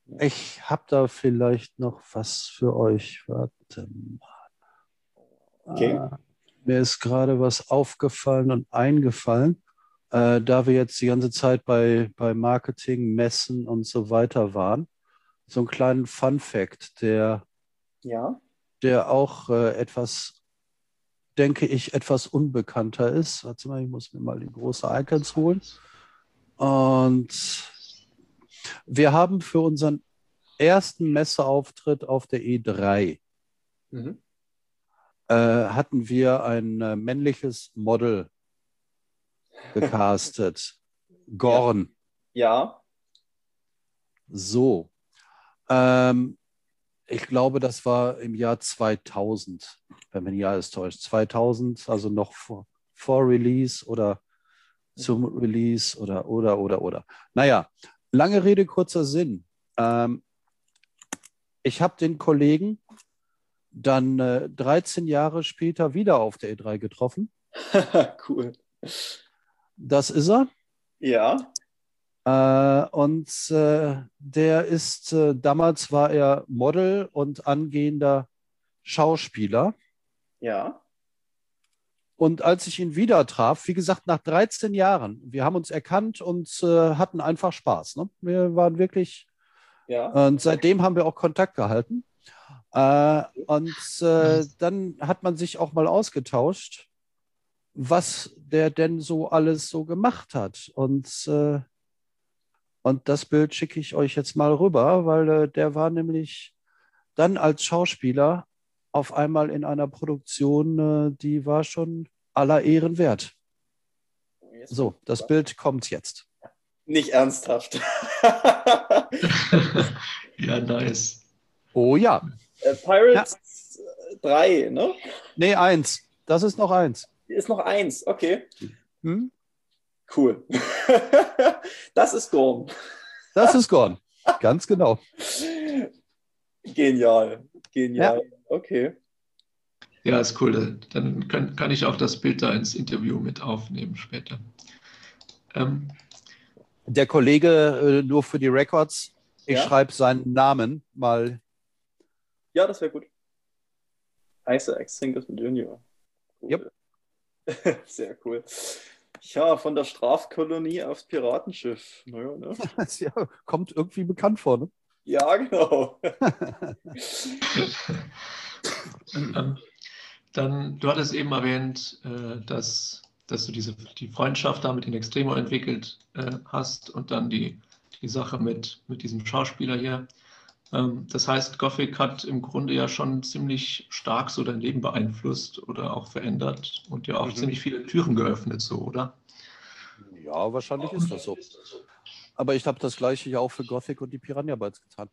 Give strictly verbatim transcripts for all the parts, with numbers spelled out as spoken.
Ich habe da vielleicht noch was für euch. Warte Okay. mal. Äh, mir ist gerade was aufgefallen und eingefallen, äh, da wir jetzt die ganze Zeit bei, bei Marketing, Messen und so weiter waren. So einen kleinen Fun-Fact, der, Ja. der auch äh, etwas, denke ich, etwas unbekannter ist. Warte mal, ich muss mir mal die große Icons holen. Und wir haben für unseren ersten Messeauftritt auf der E drei Mhm. äh, hatten wir ein äh, männliches Model gecastet. Ja. Gorn. Ja. So. Ähm, ich glaube, das war im Jahr zweitausend, wenn mich nicht alles täuscht. zweitausend, also noch vor, vor Release oder Mhm. zum Release oder, oder, oder, oder. Naja, lange Rede, kurzer Sinn. Ähm, ich habe den Kollegen dann äh, dreizehn Jahre später wieder auf der E drei getroffen. Cool. Das ist er. Ja. Äh, und äh, der ist, äh, damals war er Model und angehender Schauspieler. Ja. Und als ich ihn wieder traf, wie gesagt, nach dreizehn Jahren, wir haben uns erkannt und äh, hatten einfach Spaß. Ne? Wir waren wirklich, Ja. und seitdem haben wir auch Kontakt gehalten. Äh, und äh, dann hat man sich auch mal ausgetauscht, was der denn so alles so gemacht hat. Und äh, Und das Bild schicke ich euch jetzt mal rüber, weil äh, der war nämlich dann als Schauspieler auf einmal in einer Produktion, äh, die war schon aller Ehren wert. Jetzt bin So, ich das gespannt. Bild kommt jetzt. Nicht ernsthaft. Ja, nice. Oh ja. Äh, Ja, Pirates drei, ne? nee, eins. Das ist noch eins. Ist noch eins, okay. Hm? Cool. Das ist Gorn. Das ist Gorn. Ganz genau. Genial. Ja. Genial. Okay. Ja, ist cool. Dann kann, kann ich auch das Bild da ins Interview mit aufnehmen später. Ähm, Der Kollege, äh, nur für die Records, ich Ja, schreibe seinen Namen mal. ja, das wäre gut. Isaac Singleton Junior Yep. Cool. Sehr cool. Ja, von der Strafkolonie aufs Piratenschiff. Naja, ne? Ja, kommt irgendwie bekannt vor, ne? Ja, genau. ähm, dann, du hattest eben erwähnt, äh, dass, dass du diese, die Freundschaft da mit den Extremo entwickelt äh, hast und dann die, die Sache mit, mit diesem Schauspieler hier. Ähm, das heißt, Gothic hat im Grunde ja schon ziemlich stark so dein Leben beeinflusst oder auch verändert und dir auch Mhm. ziemlich viele Türen geöffnet, so, oder? Ja, wahrscheinlich ist das so. Aber ich habe das Gleiche ja auch für Gothic und die Piranha Bytes getan.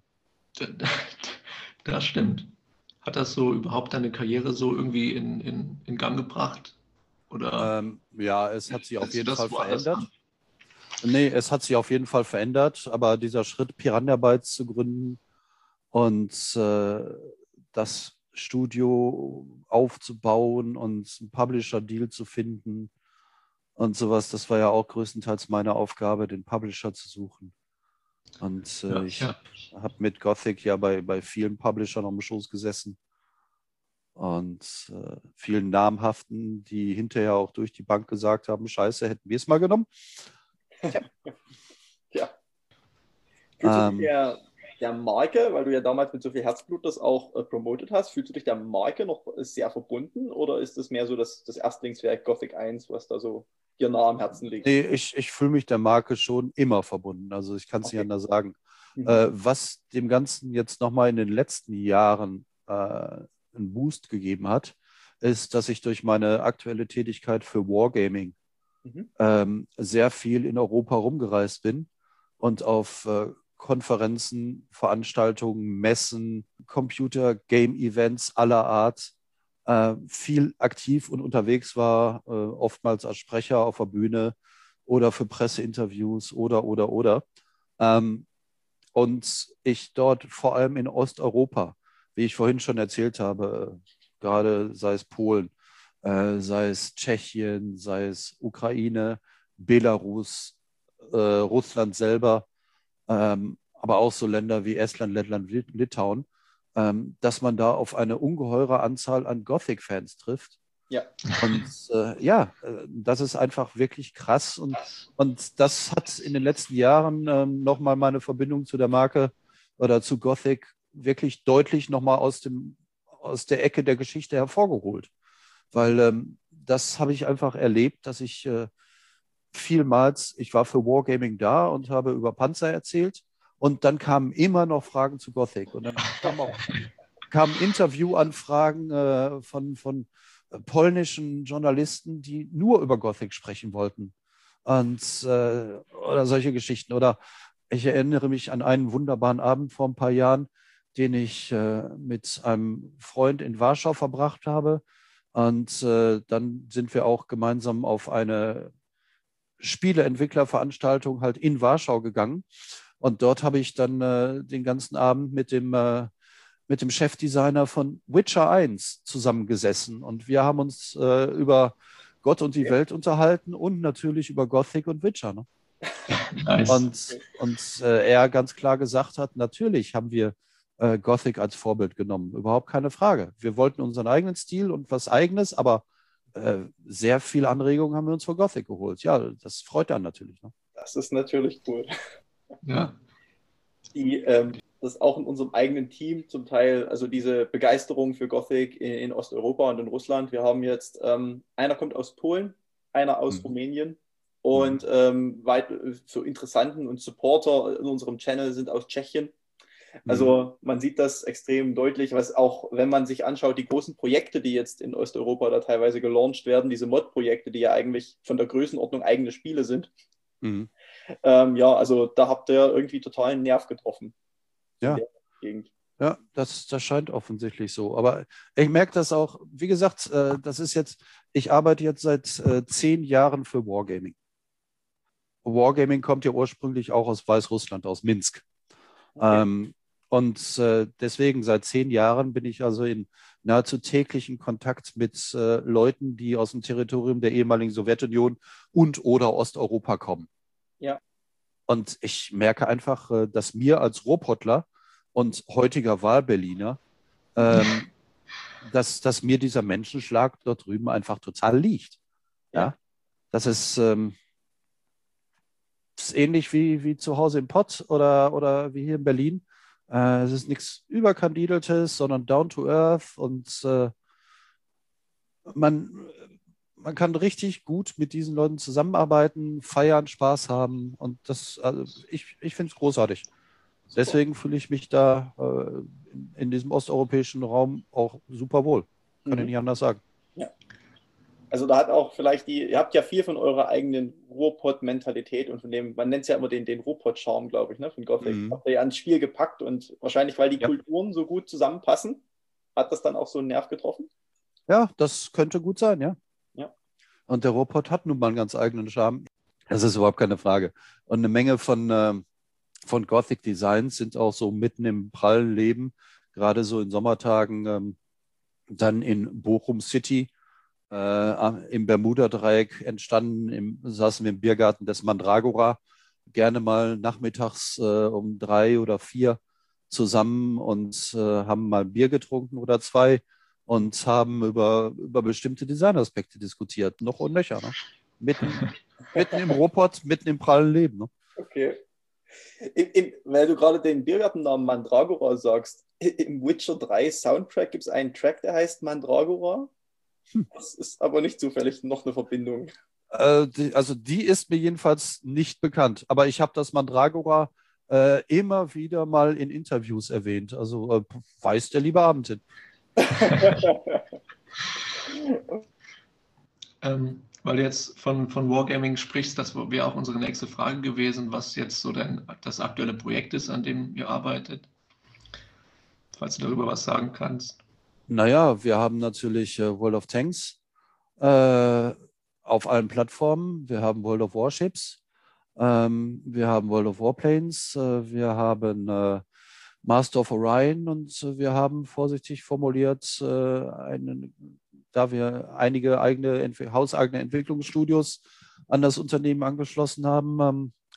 Das stimmt. Hat das so überhaupt deine Karriere so irgendwie in, in, in Gang gebracht? Oder Ähm, ja, es hat sich auf setzt du jeden Fall das woanders an? verändert. Nee, es hat sich auf jeden Fall verändert, aber dieser Schritt, Piranha Bytes zu gründen und äh, das Studio aufzubauen und einen Publisher-Deal zu finden und sowas, das war ja auch größtenteils meine Aufgabe, den Publisher zu suchen. Und äh, Ja, ich ja. habe hab mit Gothic ja bei, bei vielen Publishern am Schoß gesessen und äh, vielen namhaften, die hinterher auch durch die Bank gesagt haben, scheiße, hätten wir es mal genommen. Tja. Ja. Fühlst du dich Ähm, der, der Marke, weil du ja damals mit so viel Herzblut das auch äh, promotet hast, fühlst du dich der Marke noch sehr verbunden oder ist das mehr so das, das Erstlingswerk Gothic eins, was da so dir nah am Herzen liegt? nee, ich, ich fühle mich der Marke schon immer verbunden. Also ich kann es nicht Okay. anders sagen. Mhm. Äh, was dem Ganzen jetzt nochmal in den letzten Jahren äh, einen Boost gegeben hat, ist, dass ich durch meine aktuelle Tätigkeit für Wargaming Mhm. ähm, sehr viel in Europa rumgereist bin und auf äh, Konferenzen, Veranstaltungen, Messen, Computer-Game-Events aller Art äh, viel aktiv und unterwegs war, äh, oftmals als Sprecher auf der Bühne oder für Presseinterviews oder, oder, oder. Ähm, und ich dort vor allem in Osteuropa, wie ich vorhin schon erzählt habe, gerade sei es Polen, äh, sei es Tschechien, sei es Ukraine, Belarus, äh, Russland selber, ähm, aber auch so Länder wie Estland, Lettland, Lit- Litauen, ähm, dass man da auf eine ungeheure Anzahl an Gothic-Fans trifft. Ja. Und äh, ja, äh, das ist einfach wirklich krass. Und, und das hat in den letzten Jahren ähm, nochmal meine Verbindung zu der Marke oder zu Gothic wirklich deutlich nochmal aus dem, aus der Ecke der Geschichte hervorgeholt. Weil ähm, das habe ich einfach erlebt, dass ich äh, vielmals, ich war für Wargaming da und habe über Panzer erzählt. Und dann kamen immer noch Fragen zu Gothic. Und dann kamen auch kamen Interviewanfragen äh, von, von polnischen Journalisten, die nur über Gothic sprechen wollten. Und, äh, oder solche Geschichten. Oder ich erinnere mich an einen wunderbaren Abend vor ein paar Jahren, den ich äh, mit einem Freund in Warschau verbracht habe. Und äh, dann sind wir auch gemeinsam auf eine Spieleentwicklerveranstaltung halt in Warschau gegangen. Und dort habe ich dann äh, den ganzen Abend mit dem äh, mit dem Chefdesigner von Witcher eins zusammengesessen. Und wir haben uns äh, über Gott und die Welt unterhalten und natürlich über Gothic und Witcher. Ne? Nice. Und, und äh, er ganz klar gesagt hat, natürlich haben wir äh, Gothic als Vorbild genommen. Überhaupt keine Frage. Wir wollten unseren eigenen Stil und was Eigenes, aber äh, sehr viel Anregungen haben wir uns von Gothic geholt. Ja, das freut dann natürlich. Ne? Das ist natürlich cool. Ja. Die, ähm, das auch in unserem eigenen Team zum Teil, also diese Begeisterung für Gothic in, in Osteuropa und in Russland. Wir haben jetzt, ähm, einer kommt aus Polen, einer aus Mhm. Rumänien und ähm, weit so Interessanten und Supporter in unserem Channel sind aus Tschechien. Also man sieht das extrem deutlich, was auch, wenn man sich anschaut, die großen Projekte, die jetzt in Osteuropa da teilweise gelauncht werden, diese Mod-Projekte, die ja eigentlich von der Größenordnung eigene Spiele sind. Mhm. Ähm, ja, also da habt ihr irgendwie total einen Nerv getroffen. Ja. In der Gegend. Ja, das, das scheint offensichtlich so. Aber ich merke das auch, wie gesagt, äh, das ist jetzt, ich arbeite jetzt seit äh, zehn Jahren für Wargaming. Wargaming kommt ja ursprünglich auch aus Weißrussland, aus Minsk. Okay. Ähm, und äh, deswegen seit zehn Jahren bin ich also in nahezu täglichen Kontakt mit äh, Leuten, die aus dem Territorium der ehemaligen Sowjetunion und oder Osteuropa kommen. Ja. Und ich merke einfach, äh, dass mir als Ruhrpottler und heutiger Wahlberliner, ähm, dass, dass mir dieser Menschenschlag dort drüben einfach total liegt. Ja, Ja. das ist, ähm, ist ähnlich wie, wie zu Hause im Pott oder, oder wie hier in Berlin. Äh, es ist nichts Überkandideltes, sondern down to earth und äh, man, man kann richtig gut mit diesen Leuten zusammenarbeiten, feiern, Spaß haben und das, also ich, ich finde es großartig. Deswegen fühle ich mich da äh, in, in diesem osteuropäischen Raum auch super wohl. Kann Mhm. ich nicht anders sagen. Ja. Also da hat auch vielleicht die, ihr habt ja viel von eurer eigenen Ruhrpott-Mentalität und von dem, man nennt es ja immer den, den Ruhrpott-Charme, glaube ich, ne, von Gothic. Mhm. Habt ihr ja ans Spiel gepackt und wahrscheinlich, weil die Ja. Kulturen so gut zusammenpassen, hat das dann auch so einen Nerv getroffen? Ja, das könnte gut sein, ja. Ja. Und der Ruhrpott hat nun mal einen ganz eigenen Charme. Das ist überhaupt keine Frage. Und eine Menge von, äh, von Gothic Designs sind auch so mitten im prallen Leben, gerade so in Sommertagen, ähm, dann in Bochum City, äh, im Bermuda-Dreieck entstanden, im, saßen wir im Biergarten des Mandragora, gerne mal nachmittags äh, um drei oder vier zusammen und äh, haben mal Bier getrunken oder zwei und haben über, über bestimmte Designaspekte diskutiert, noch und nöcher. Ne? Mitten, mitten im Ruhrpott, mitten im prallen Leben. Ne? Okay. Im, im, weil du gerade den Biergartennamen Mandragora sagst, im Witcher drei Soundtrack gibt es einen Track, der heißt Mandragora. Hm. Das ist aber nicht zufällig noch eine Verbindung. Äh, die, also die ist mir jedenfalls nicht bekannt, aber ich habe das Mandragora äh, immer wieder mal in Interviews erwähnt. Also äh, weiß der liebe Abend hin. ähm, weil du jetzt von, von Wargaming sprichst, das wäre auch unsere nächste Frage gewesen, was jetzt so dein, das aktuelle Projekt ist, an dem ihr arbeitet. Falls du darüber was sagen kannst. Naja, wir haben natürlich äh, World of Tanks äh, auf allen Plattformen. Wir haben World of Warships. Ähm, wir haben World of Warplanes. Äh, wir haben äh, Master of Orion und äh, wir haben vorsichtig formuliert, äh, einen, da wir einige eigene, hauseigene Entwicklungsstudios an das Unternehmen angeschlossen haben, ähm,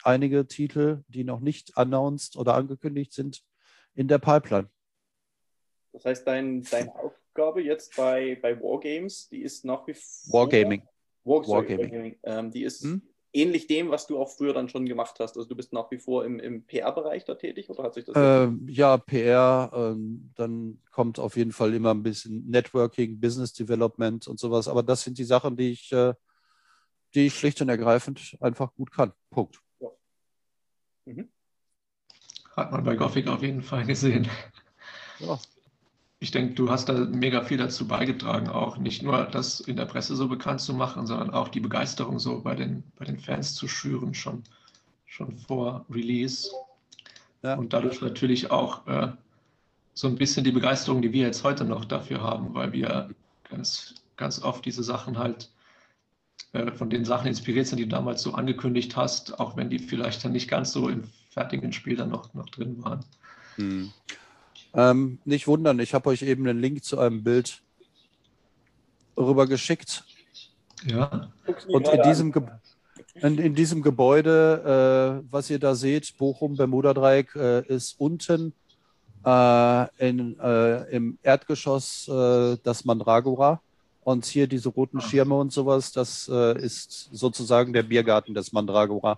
einige Titel, die noch nicht announced oder angekündigt sind, in der Pipeline. Das heißt, dein, deine Aufgabe jetzt bei, bei Wargames, die ist nach wie vor... Wargaming. War, sorry, Wargaming. Wargaming. Ähm, die ist Hm? ähnlich dem, was du auch früher dann schon gemacht hast. Also du bist nach wie vor im, im P R-Bereich da tätig oder hat sich das... Ähm, ja, P R, ähm, dann kommt auf jeden Fall immer ein bisschen Networking, Business Development und sowas. Aber das sind die Sachen, die ich, äh, die ich schlicht und ergreifend einfach gut kann. Punkt. Ja. Mhm. Hat man bei Gothic auf jeden Fall gesehen. Ja. Ich denke, du hast da mega viel dazu beigetragen, auch nicht nur das in der Presse so bekannt zu machen, sondern auch die Begeisterung so bei den, bei den Fans zu schüren, schon, schon vor Release. Ja. Und dadurch natürlich auch äh, so ein bisschen die Begeisterung, die wir jetzt heute noch dafür haben, weil wir ganz, ganz oft diese Sachen halt äh, von den Sachen inspiriert sind, die du damals so angekündigt hast, auch wenn die vielleicht dann nicht ganz so im fertigen Spiel dann noch, noch drin waren. Hm. Ähm, nicht wundern, ich habe euch eben einen Link zu einem Bild rüber geschickt. Ja. Und in diesem, Ge in, in diesem Gebäude, äh, was ihr da seht, Bochum, Bermuda-Dreieck, äh, ist unten äh, in, äh, im Erdgeschoss äh, das Mandragora. Und hier diese roten Schirme und sowas, das äh, ist sozusagen der Biergarten des Mandragora.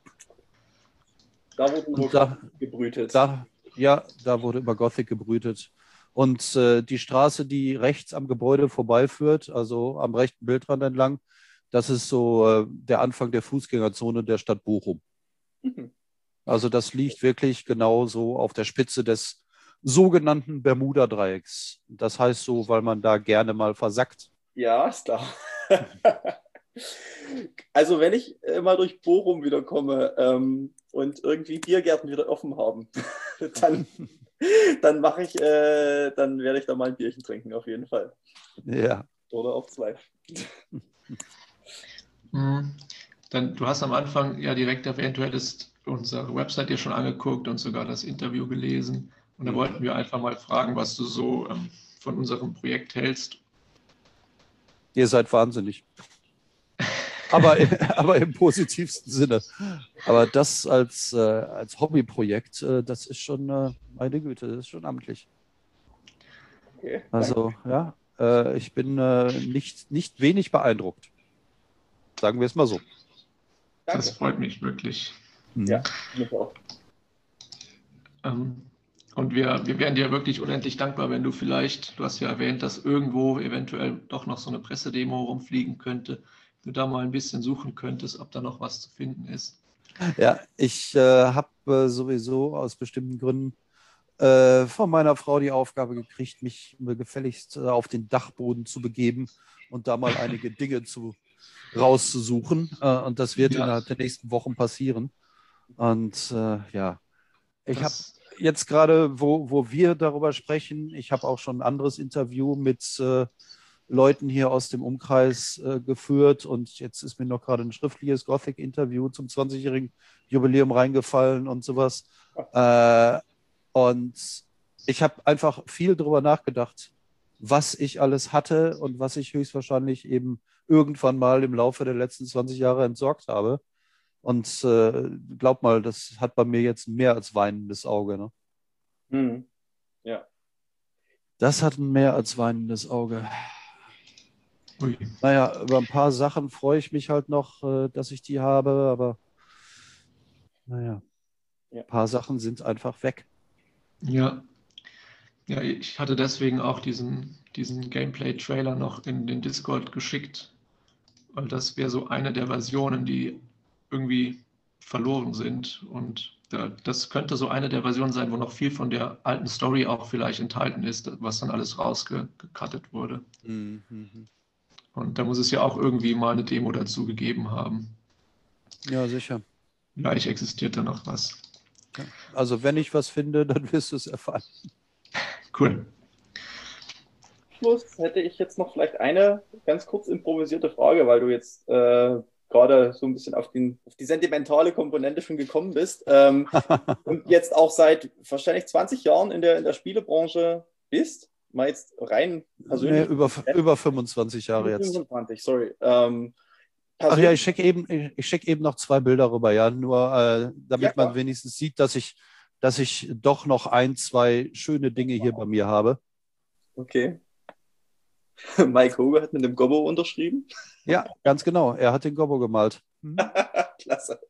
Da wurde Und da, gebrütet. Da, ja, da wurde über Gothic gebrütet. Und äh, die Straße, die rechts am Gebäude vorbeiführt, also am rechten Bildrand entlang, das ist so äh, der Anfang der Fußgängerzone der Stadt Bochum. Mhm. Also das liegt wirklich genau so auf der Spitze des sogenannten Bermuda-Dreiecks. Das heißt so, weil man da gerne mal versackt. Ja, ist klar. Also wenn ich äh, mal durch Bochum wiederkomme ähm, und irgendwie Biergärten wieder offen haben, dann, dann mache ich, äh, dann werde ich da mal ein Bierchen trinken, auf jeden Fall. Ja. Oder auf zwei. Mhm. Dann, du hast am Anfang ja direkt erwähnt, du hättest unsere Website dir schon angeguckt und sogar das Interview gelesen. Und da Mhm. wollten wir einfach mal fragen, was du so ähm, von unserem Projekt hältst. Ihr seid wahnsinnig. Aber, aber im positivsten Sinne. Aber das als, äh, als Hobbyprojekt, äh, das ist schon, äh, meine Güte, das ist schon amtlich. Okay, also, ja, äh, ich bin äh, nicht, nicht wenig beeindruckt. Sagen wir es mal so. danke. Das freut mich wirklich. Ja, mich auch. Ähm, und wir, wir wären dir wirklich unendlich dankbar, wenn du vielleicht, du hast ja erwähnt, dass irgendwo eventuell doch noch so eine Pressedemo rumfliegen könnte, du da mal ein bisschen suchen könntest, ob da noch was zu finden ist. Ja, ich äh, habe äh, sowieso aus bestimmten Gründen äh, von meiner Frau die Aufgabe gekriegt, mich äh, gefälligst äh, auf den Dachboden zu begeben und da mal einige Dinge zu, rauszusuchen. Äh, und das wird Ja. innerhalb der nächsten Wochen passieren. Und äh, ja, ich habe Das, jetzt gerade, wo, wo wir darüber sprechen, ich habe auch schon ein anderes Interview mit äh, Leuten hier aus dem Umkreis äh, geführt und jetzt ist mir noch gerade ein schriftliches Gothic-Interview zum zwanzigjährigen Jubiläum reingefallen und sowas. Äh, und ich habe einfach viel darüber nachgedacht, was ich alles hatte und was ich höchstwahrscheinlich eben irgendwann mal im Laufe der letzten zwanzig Jahre entsorgt habe. Und äh, glaub mal, das hat bei mir jetzt mehr als weinendes Auge. Ne? Hm. Ja. Das hat ein mehr als weinendes Auge. ui. Naja, über ein paar Sachen freue ich mich halt noch, äh, dass ich die habe, aber naja, Ja. ein paar Sachen sind einfach weg. Ja. Ja, ich hatte deswegen auch diesen, diesen Gameplay-Trailer noch in den Discord geschickt, weil das wäre so eine der Versionen, die irgendwie verloren sind. Und da, das könnte so eine der Versionen sein, wo noch viel von der alten Story auch vielleicht enthalten ist, was dann alles rausgecuttet wurde. Mhm. Und da muss es ja auch irgendwie mal eine Demo dazu gegeben haben. Ja, sicher. Vielleicht existiert da noch was. Ja. Also wenn ich was finde, dann wirst du es erfahren. Cool. Schluss hätte ich jetzt noch vielleicht eine ganz kurz improvisierte Frage, weil du jetzt äh, gerade so ein bisschen auf, den, auf die sentimentale Komponente schon gekommen bist ähm, und jetzt auch seit wahrscheinlich zwanzig Jahren in der, in der Spielebranche bist. Mal jetzt rein persönlich. Nee, über, über fünfundzwanzig Jahre jetzt. fünfundzwanzig, sorry. Ähm, Ach ja, ich schicke eben, ich schick eben noch zwei Bilder rüber, ja, nur äh, damit ja, man wenigstens sieht, dass ich, dass ich doch noch ein, zwei schöne Dinge hier bei mir habe. Okay. Mike Hoge hat mit dem Gobbo unterschrieben? Ja, ganz genau. Er hat den Gobbo gemalt. Mhm. Klasse.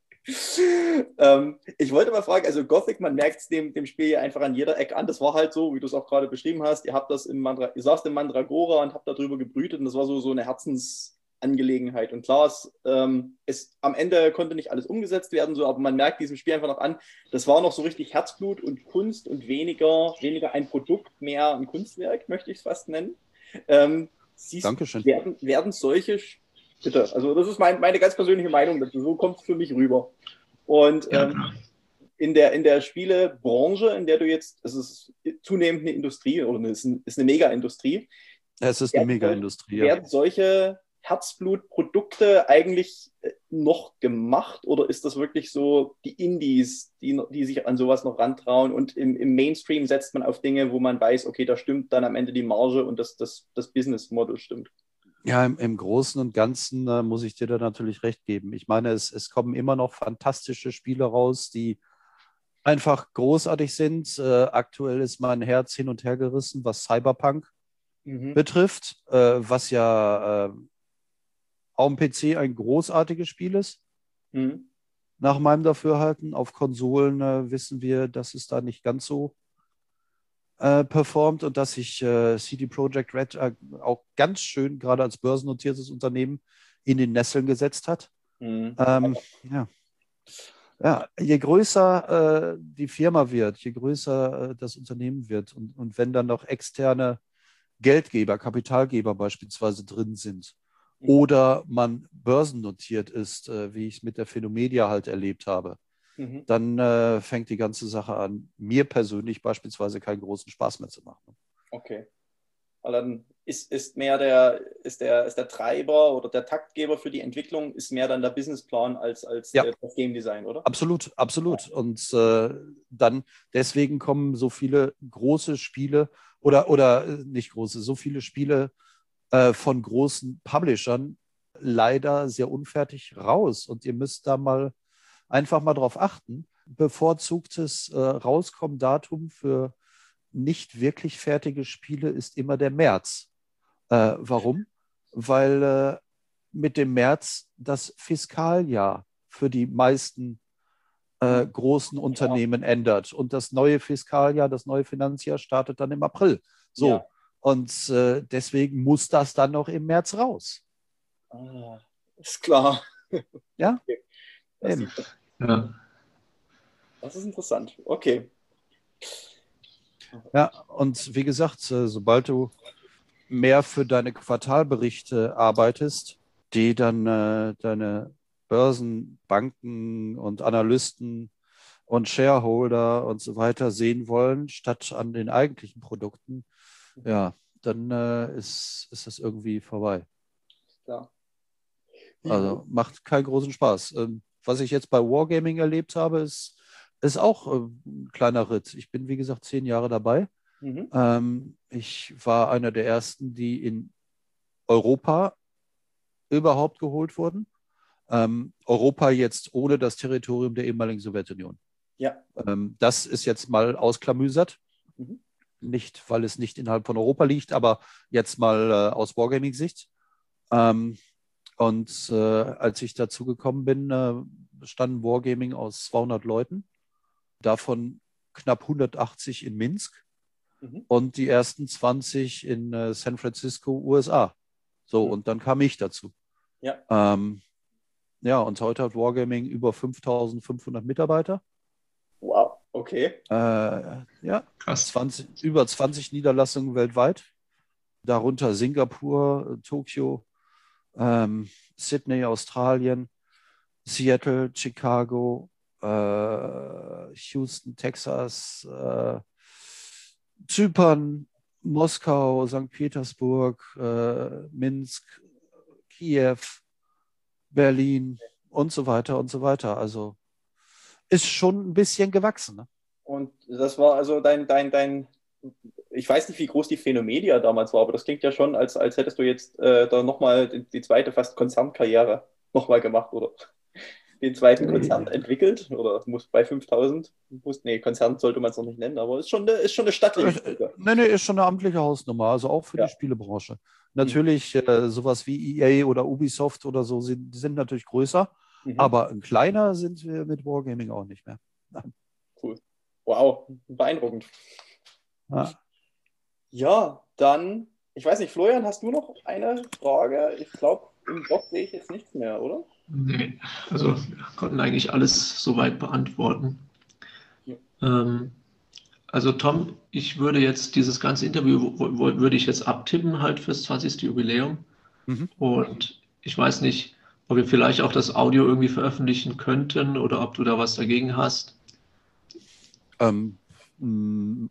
ähm, ich wollte mal fragen, also Gothic, man merkt es dem, dem Spiel ja einfach an jeder Ecke an. Das war halt so, wie du es auch gerade beschrieben hast. Ihr habt das im Mandra ihr saßt im Mandragora und habt darüber gebrütet und das war so, so eine Herzensangelegenheit. Und klar, es, ähm, es am Ende konnte nicht alles umgesetzt werden, so, aber man merkt diesem Spiel einfach noch an, das war noch so richtig Herzblut und Kunst und weniger, weniger ein Produkt, mehr ein Kunstwerk, möchte ich es fast nennen. Ähm, siehst, Dankeschön. Werden, werden solche Bitte, also das ist mein, meine ganz persönliche Meinung dazu. So kommt es für mich rüber. Und Ja, ähm, in der, in der Spielebranche, in der du jetzt, es ist zunehmend eine Industrie oder es ist, ist eine Mega-Industrie. Es ist eine Mega-Industrie, ja. Werden solche Herzblutprodukte eigentlich noch gemacht oder ist das wirklich so die Indies, die, die sich an sowas noch rantrauen und im, im Mainstream setzt man auf Dinge, wo man weiß, okay, da stimmt dann am Ende die Marge und das, das, das Business-Model stimmt? Ja, im, im Großen und Ganzen äh, muss ich dir da natürlich recht geben. Ich meine, es, es kommen immer noch fantastische Spiele raus, die einfach großartig sind. Äh, aktuell ist mein Herz hin und her gerissen, was Cyberpunk mhm. betrifft, äh, was ja äh, auf dem P C ein großartiges Spiel ist. Mhm. Nach meinem Dafürhalten. Auf Konsolen äh, wissen wir, dass es da nicht ganz so Äh, performt und dass sich äh, C D Projekt Red äh, auch ganz schön, gerade als börsennotiertes Unternehmen, in den Nesseln gesetzt hat. Mhm. Ähm, ja. Ja, je größer äh, die Firma wird, je größer äh, das Unternehmen wird und, und wenn dann noch externe Geldgeber, Kapitalgeber beispielsweise drin sind mhm. oder man börsennotiert ist, äh, wie ich es mit der Phänomedia halt erlebt habe, Mhm. dann äh, fängt die ganze Sache an, mir persönlich beispielsweise keinen großen Spaß mehr zu machen. Okay. Weil dann ist, ist mehr der, ist der, ist der Treiber oder der Taktgeber für die Entwicklung, ist mehr dann der Businessplan als, als ja. der, das Game Design, oder? Absolut, absolut. Ja. Und äh, dann deswegen kommen so viele große Spiele oder, oder nicht große, so viele Spiele äh, von großen Publishern leider sehr unfertig raus. Und ihr müsst da mal einfach mal darauf achten. Bevorzugtes äh, Rauskommen-Datum für nicht wirklich fertige Spiele ist immer der März. Äh, warum? Weil äh, mit dem März das Fiskaljahr für die meisten äh, großen Unternehmen ja. ändert. Und das neue Fiskaljahr, das neue Finanzjahr startet dann im April. So. Ja. Und äh, deswegen muss das dann noch im März raus. Ah, ist klar. Ja? Okay. Das Eben. Ja. Das ist interessant. Okay. Ja, und wie gesagt, sobald du mehr für deine Quartalberichte arbeitest, die dann äh, deine Börsen, Banken und Analysten und Shareholder und so weiter sehen wollen, statt an den eigentlichen Produkten, ja, dann äh, ist, ist das irgendwie vorbei. Ja. Also macht keinen großen Spaß. Ähm, Was ich jetzt bei Wargaming erlebt habe, ist, ist auch äh, ein kleiner Ritt. Ich bin, wie gesagt, zehn Jahre dabei. Mhm. Ähm, ich war einer der ersten, die in Europa überhaupt geholt wurden. Ähm, Europa jetzt ohne das Territorium der ehemaligen Sowjetunion. Ja. Ähm, das ist jetzt mal ausklamüsert. Mhm. Nicht, weil es nicht innerhalb von Europa liegt, aber jetzt mal äh, aus Wargaming-Sicht. Ähm, Und äh, als ich dazu gekommen bin, äh, bestanden Wargaming aus zweihundert Leuten, davon knapp hundertachtzig in Minsk mhm. und die ersten zwanzig in äh, San Francisco, U S A. So, mhm. und dann kam ich dazu. Ja. Ähm, ja, und heute hat Wargaming über fünftausendfünfhundert Mitarbeiter. Wow, okay. Äh, ja, zwanzig, über zwanzig Niederlassungen weltweit, darunter Singapur, Tokio, Ähm, Sydney, Australien, Seattle, Chicago, äh, Houston, Texas, äh, Zypern, Moskau, Sankt Petersburg, äh, Minsk, Kiew, Berlin und so weiter und so weiter. Also ist schon ein bisschen gewachsen. Ne? Und das war also dein, dein, dein ich weiß nicht, wie groß die Phänomedia damals war, aber das klingt ja schon, als, als hättest du jetzt äh, da nochmal die, die zweite fast Konzernkarriere nochmal gemacht oder den zweiten Konzern entwickelt oder muss bei fünftausend, muss, nee, Konzern sollte man es noch nicht nennen, aber ist schon eine, ist schon eine stattliche Äh, nee, nee, ist schon eine amtliche Hausnummer, also auch für Ja. die Spielebranche. Natürlich, äh, sowas wie E A oder Ubisoft oder so sind, sind natürlich größer, Mhm. aber ein kleiner sind wir mit Wargaming auch nicht mehr. Nein. Cool. Wow, beeindruckend. Ja. Ja, dann, ich weiß nicht, Florian, hast du noch eine Frage? Ich glaube, im Blog sehe ich jetzt nichts mehr, oder? Nee, also wir konnten eigentlich alles soweit beantworten. Ja. Ähm, also Tom, ich würde jetzt dieses ganze Interview wo, wo, würde ich jetzt abtippen halt fürs zwanzigste Jubiläum. Mhm. Und ich weiß nicht, ob wir vielleicht auch das Audio irgendwie veröffentlichen könnten oder ob du da was dagegen hast. Ähm, mh,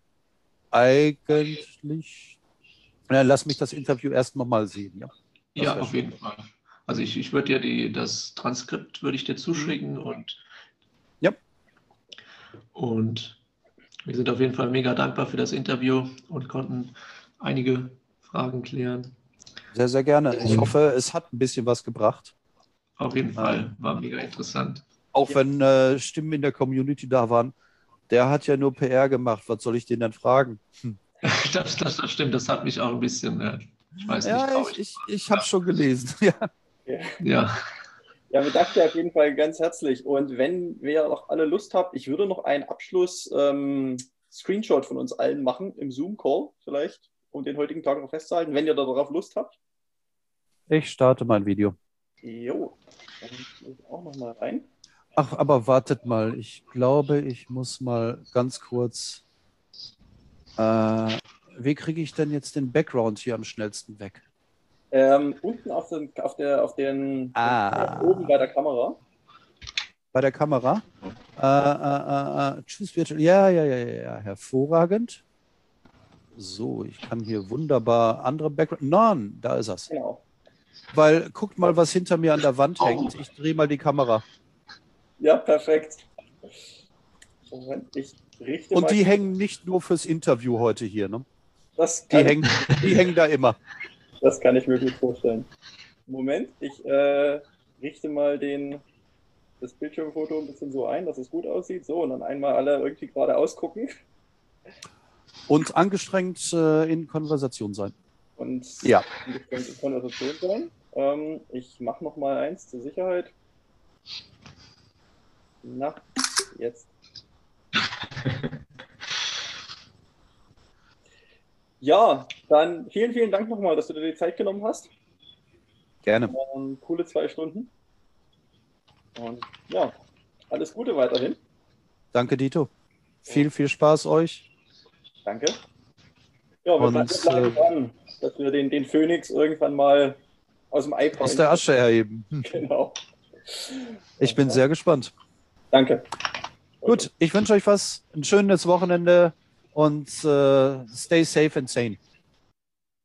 eigentlich, na, lass mich das Interview erst noch mal sehen. Ja, das Ja, wär auf schön. jeden Fall. Also ich, ich würde dir die, das Transkript würde ich dir zuschicken und, Ja. und wir sind auf jeden Fall mega dankbar für das Interview und konnten einige Fragen klären. Sehr, sehr gerne. Ich Und hoffe, es hat ein bisschen was gebracht. auf jeden Fall, Ähm, war mega interessant. auch Ja. wenn äh, Stimmen in der Community da waren. Der hat ja nur P R gemacht. Was soll ich den dann fragen? Hm. Das, das, das stimmt, das hat mich auch ein bisschen, äh, ich weiß nicht, Ja, ich, traurig. ich, ich habe schon gelesen. Ja. Ja. Ja, Ja, wir danken dir auf jeden Fall ganz herzlich. Und wenn ihr noch alle Lust habt, ich würde noch einen Abschluss-Screenshot von uns allen machen im Zoom-Call vielleicht, um den heutigen Tag noch festzuhalten, wenn ihr darauf Lust habt. Ich starte mein Video. Jo, dann muss ich auch noch mal rein. Ach, aber wartet mal. Ich glaube, ich muss mal ganz kurz. Äh, wie kriege ich denn jetzt den Background hier am schnellsten weg? Ähm, unten auf den, auf der, auf den, Ah. oben bei der Kamera. Bei der Kamera? Äh, äh, äh, äh, tschüss, Virtual. Ja, ja, ja, ja, ja, hervorragend. So, ich kann hier wunderbar andere Background. Nein, da ist es. Genau. Weil, guckt mal, was hinter mir an der Wand hängt. Ich drehe mal die Kamera. Ja, perfekt. Moment, ich richte Und mal. die hängen nicht nur fürs Interview heute hier, ne? Das Die kann, hängen, die hängen da immer. das kann ich mir gut vorstellen. Moment, ich äh, richte mal den, das Bildschirmfoto ein bisschen so ein, dass es gut aussieht. So, und dann einmal alle irgendwie gerade ausgucken. Und angestrengt äh, in Konversation sein. Und Ja. in Konversation sein. Ähm, ich mache noch mal eins zur Sicherheit. Na, jetzt. Ja, dann vielen, vielen Dank nochmal, dass du dir die Zeit genommen hast. Gerne. Ähm, coole zwei Stunden. Und ja, alles Gute weiterhin. Danke, Dito. Viel, viel Spaß euch. Danke. Ja, wir Und, bleiben wir bleiben äh, dran, dass wir den, den Phönix irgendwann mal aus dem Ei Aus der Asche erheben. Hm. Genau. Ich bin sehr gespannt. Danke. Gut, ich wünsche euch was. Ein schönes Wochenende und äh, stay safe and sane.